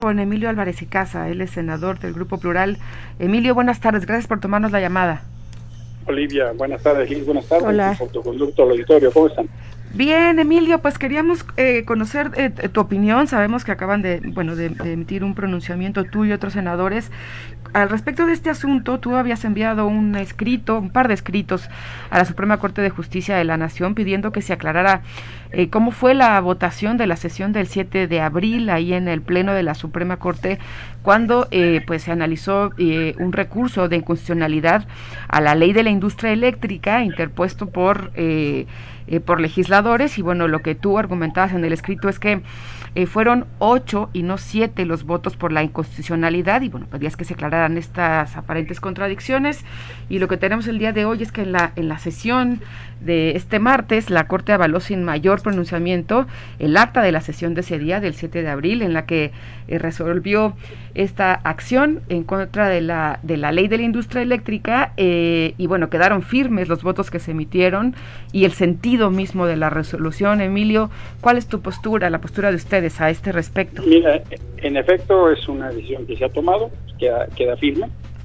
Con Emilio Álvarez y Casa, él es senador del Grupo Plural. Emilio, buenas tardes, gracias por tomarnos la llamada. Olivia, buenas tardes, Liz, buenas tardes. Hola. Por tu conducto al auditorio, ¿cómo están? Bien, Emilio, pues queríamos conocer tu opinión. Sabemos que acaban de emitir un pronunciamiento tú y otros senadores. Al respecto de este asunto, tú habías enviado un par de escritos a la Suprema Corte de Justicia de la Nación pidiendo que se aclarara cómo fue la votación de la sesión del 7 de abril ahí en el Pleno de la Suprema Corte, cuando pues se analizó un recurso de inconstitucionalidad a la Ley de la Industria Eléctrica interpuesto por legisladores. Y bueno, lo que tú argumentabas en el escrito es que fueron 8 y no 7 los votos por la inconstitucionalidad, y bueno, pedías que se aclararan estas aparentes contradicciones. Y lo que tenemos el día de hoy es que en la sesión de este martes la Corte avaló sin mayor pronunciamiento el acta de la sesión de ese día, del 7 de abril, en la que resolvió esta acción en contra de la Ley de la Industria Eléctrica, y bueno, quedaron firmes los votos que se emitieron y el sentido mismo de la resolución. Emilio, ¿cuál es tu postura, la postura de ustedes a este respecto? Mira, en efecto es una decisión que se ha tomado, queda firme.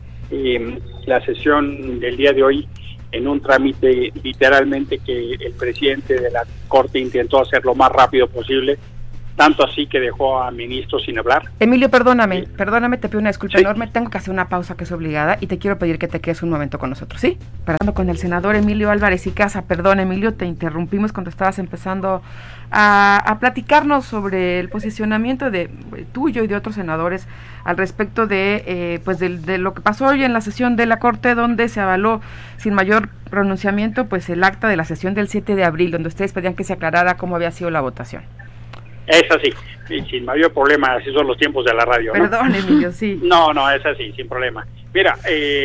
La sesión del día de hoy, en un trámite literalmente que el presidente de la Corte intentó hacer lo más rápido posible, tanto así que dejó a ministros sin hablar. Emilio, perdóname, te pido una disculpa enorme, tengo que hacer una pausa que es obligada y te quiero pedir que te quedes un momento con nosotros, ¿sí? Hablando con el senador Emilio Álvarez y Casa. Perdón, Emilio, te interrumpimos cuando estabas empezando a platicarnos sobre el posicionamiento de tuyo y de otros senadores al respecto de lo que pasó hoy en la sesión de la Corte, donde se avaló sin mayor pronunciamiento pues el acta de la sesión del 7 de abril, donde ustedes pedían que se aclarara cómo había sido la votación. Es así, y sin mayor problema, así son los tiempos de la radio, ¿no? Perdón, Emilio, sí. No, es así, sin problema. Mira,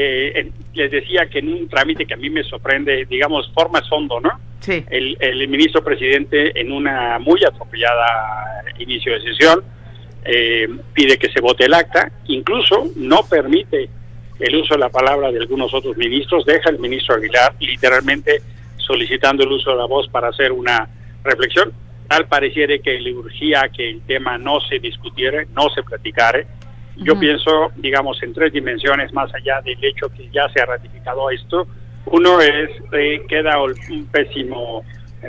les decía que en un trámite que a mí me sorprende, digamos, forma es fondo, ¿no? Sí. El ministro presidente, en una muy atropellada inicio de sesión, pide que se vote el acta, incluso no permite el uso de la palabra de algunos otros ministros, deja al ministro Aguilar literalmente solicitando el uso de la voz para hacer una reflexión. Tal pareciera que le urgía que el tema no se discutiera, no se platicara. Yo pienso, digamos, en 3 dimensiones más allá del hecho que ya se ha ratificado esto. Uno es, queda un pésimo,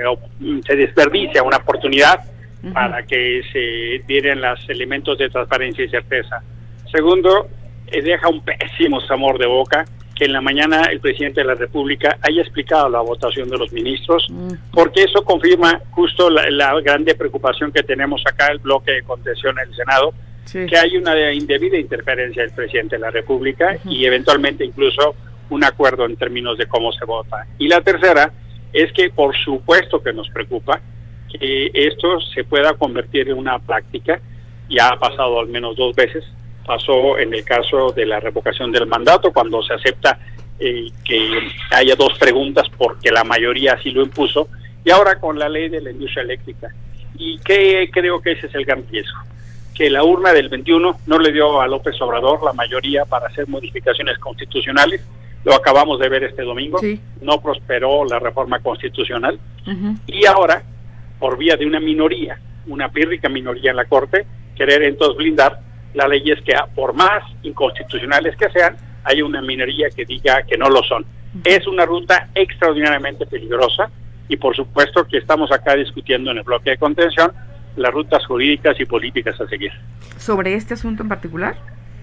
se desperdicia una oportunidad para que se dieran los elementos de transparencia y certeza. Segundo, deja un pésimo sabor de boca que en la mañana el presidente de la República haya explicado la votación de los ministros, porque eso confirma justo la grande preocupación que tenemos acá, el bloque de contención en el Senado, sí, que hay una indebida interferencia del presidente de la República y eventualmente incluso un acuerdo en términos de cómo se vota. Y la tercera es que por supuesto que nos preocupa que esto se pueda convertir en una práctica. Ya ha pasado al menos 2 veces. Pasó en el caso de la revocación del mandato, cuando se acepta que haya 2 preguntas porque la mayoría así lo impuso, y ahora con la ley de la industria eléctrica. Y que creo que ese es el gran riesgo, que la urna del 21 no le dio a López Obrador la mayoría para hacer modificaciones constitucionales. Lo acabamos de ver este domingo, sí. No prosperó la reforma constitucional, y ahora, por vía de una minoría, una pírrica minoría en la Corte, querer entonces blindar la ley, es que por más inconstitucionales que sean, hay una minoría que diga que no lo son. Es una ruta extraordinariamente peligrosa, y por supuesto que estamos acá discutiendo en el bloque de contención las rutas jurídicas y políticas a seguir. ¿Sobre este asunto en particular?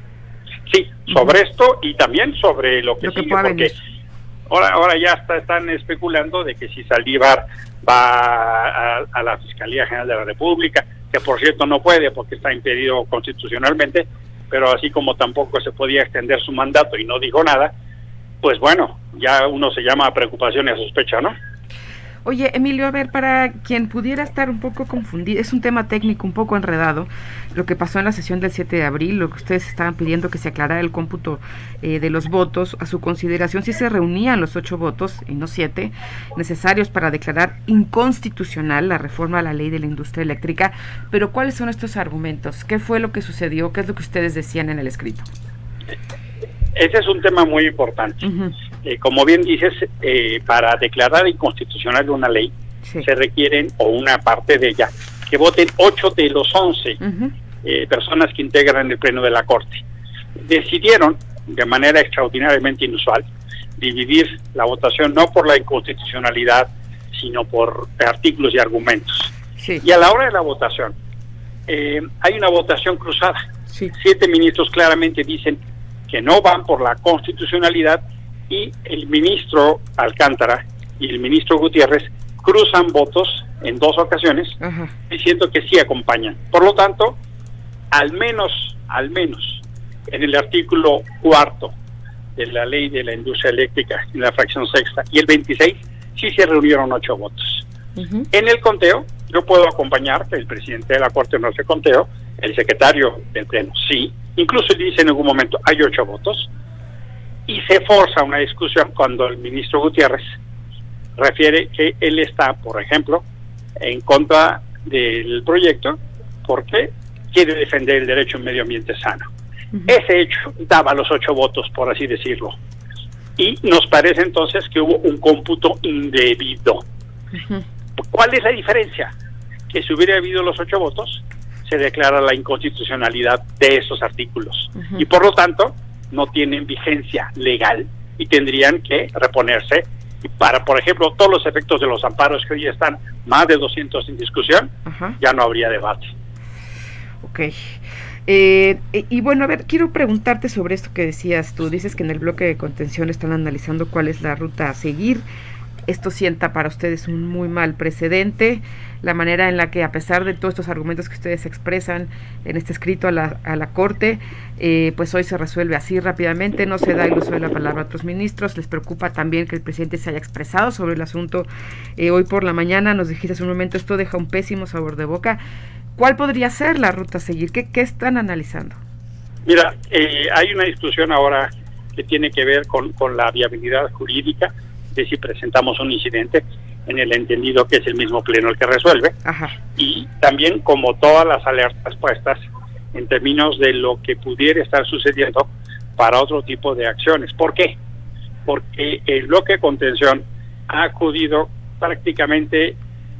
Sí, sobre esto y también sobre lo que sigue, porque ahora ya están especulando de que si Saldívar va a la Fiscalía General de la República, que por cierto no puede porque está impedido constitucionalmente, pero así como tampoco se podía extender su mandato y no dijo nada, pues bueno, ya uno se llama a preocupación y a sospecha, ¿no? Oye, Emilio, a ver, para quien pudiera estar un poco confundido, es un tema técnico un poco enredado, lo que pasó en la sesión del 7 de abril, lo que ustedes estaban pidiendo que se aclarara el cómputo de los votos, a su consideración si se reunían los 8 votos, y no 7, necesarios para declarar inconstitucional la reforma a la ley de la industria eléctrica, pero ¿cuáles son estos argumentos? ¿Qué fue lo que sucedió? ¿Qué es lo que ustedes decían en el escrito? Ese es un tema muy importante. Como bien dices, para declarar inconstitucional una ley, se requieren, o una parte de ella, que voten 8 de los 11. personas que integran el Pleno de la Corte. Decidieron, de manera extraordinariamente inusual, dividir la votación no por la inconstitucionalidad, sino por artículos y argumentos. Sí. Y a la hora de la votación, hay una votación cruzada. Sí. 7 ministros claramente dicen que no van por la constitucionalidad, y el ministro Alcántara y el ministro Gutiérrez cruzan votos en 2 ocasiones, Ajá. diciendo que sí acompañan. Por lo tanto, al menos, en el artículo 4 de la ley de la industria eléctrica, en la fracción sexta, y el 26, sí se reunieron 8 votos. Uh-huh. En el conteo, yo puedo acompañar, que el presidente de la Corte no hace conteo, el secretario del Pleno sí, incluso dice en algún momento, hay 8 votos, y se forza una discusión cuando el ministro Gutiérrez refiere que él está, por ejemplo, en contra del proyecto porque quiere defender el derecho a un medio ambiente sano. Uh-huh. Ese hecho daba los 8 votos, por así decirlo. Y nos parece entonces que hubo un cómputo indebido. Uh-huh. ¿Cuál es la diferencia? Que si hubiera habido los 8 votos, se declara la inconstitucionalidad de esos artículos. Uh-huh. Y por lo tanto, no tienen vigencia legal y tendrían que reponerse para, por ejemplo, todos los efectos de los amparos que hoy están más de 200 en discusión. Ajá. Ya no habría debate. Ok. Y bueno, a ver, quiero preguntarte sobre esto que decías tú. Dices que en el bloque de contención están analizando cuál es la ruta a seguir. Esto sienta para ustedes un muy mal precedente, la manera en la que, a pesar de todos estos argumentos que ustedes expresan en este escrito a la Corte, pues hoy se resuelve así rápidamente, no se da el uso de la palabra a otros ministros. Les preocupa también que el presidente se haya expresado sobre el asunto hoy por la mañana. Nos dijiste hace un momento, esto deja un pésimo sabor de boca. ¿Cuál podría ser la ruta a seguir? ¿Qué están analizando? Mira, hay una discusión ahora que tiene que ver con la viabilidad jurídica de si presentamos un incidente, en el entendido que es el mismo Pleno el que resuelve. Ajá. Y también, como todas las alertas puestas en términos de lo que pudiera estar sucediendo para otro tipo de acciones. ¿Por qué? Porque el bloque de contención ha acudido prácticamente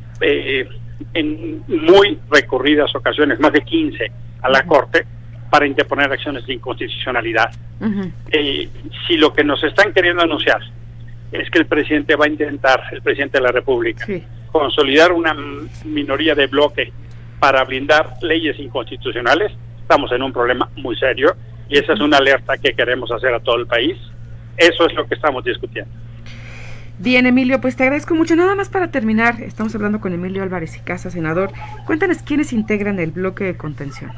en muy recurridas ocasiones, más de 15, a la Corte para interponer acciones de inconstitucionalidad. Uh-huh. Si lo que nos están queriendo anunciar es que el presidente va a intentar, el presidente de la República, sí, consolidar una minoría de bloque para blindar leyes inconstitucionales, estamos en un problema muy serio, y esa es una alerta que queremos hacer a todo el país. Eso es lo que estamos discutiendo. Bien, Emilio, pues te agradezco mucho. Nada más para terminar, estamos hablando con Emilio Álvarez y Casa, senador. Cuéntanos quiénes integran el bloque de contención.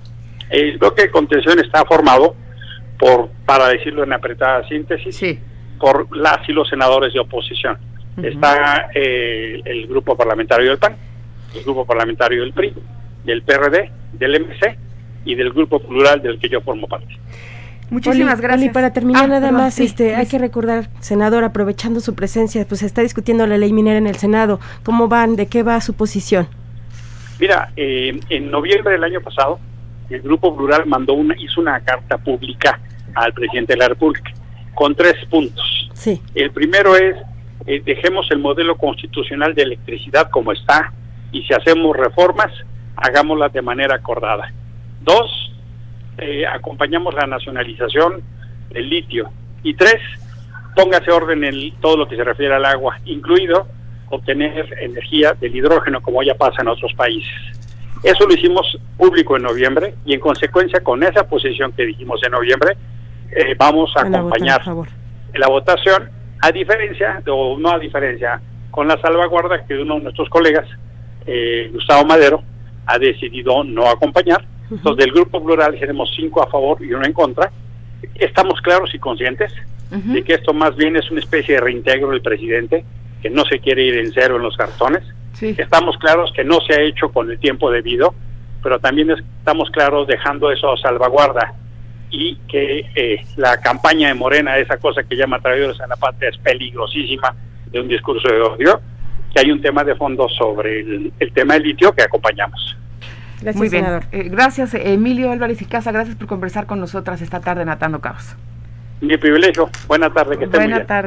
El bloque de contención está formado por, para decirlo en apretada síntesis, sí, por las y los senadores de oposición. Uh-huh. Está el grupo parlamentario del PAN, el grupo parlamentario del PRI, del PRD, del MC y del grupo plural del que yo formo parte. Muchísimas gracias. Y para terminar más, sí, hay que recordar, senador, aprovechando su presencia, pues se está discutiendo la ley minera en el Senado. ¿Cómo van? ¿De qué va su posición? Mira, en noviembre del año pasado, el grupo plural hizo una carta pública al presidente de la República con 3 puntos. Sí. El primero es, dejemos el modelo constitucional de electricidad como está, y si hacemos reformas, hagámoslas de manera acordada. 2, acompañamos la nacionalización del litio. Y 3, póngase orden en todo lo que se refiere al agua, incluido obtener energía del hidrógeno, como ya pasa en otros países. Eso lo hicimos público en noviembre, y en consecuencia con esa posición que dijimos en noviembre, vamos a acompañar la votación, a diferencia, o no a diferencia, con la salvaguarda que uno de nuestros colegas, Gustavo Madero, ha decidido no acompañar. Uh-huh. Entonces, del grupo plural tenemos 5 a favor y 1 en contra. Estamos claros y conscientes uh-huh. de que esto más bien es una especie de reintegro del presidente, que no se quiere ir en cero en los cartones. Sí. Estamos claros que no se ha hecho con el tiempo debido, pero también estamos claros dejando eso a salvaguarda, y que la campaña de Morena, esa cosa que llama traidores a la patria, es peligrosísima, de un discurso de odio, que hay un tema de fondo sobre el tema del litio que acompañamos. Gracias, muy bien, senador. Gracias, Emilio Álvarez y Casa, gracias por conversar con nosotras esta tarde en Atando Cabos. Mi privilegio. Buena tarde, que estén muy bien. Buena tarde.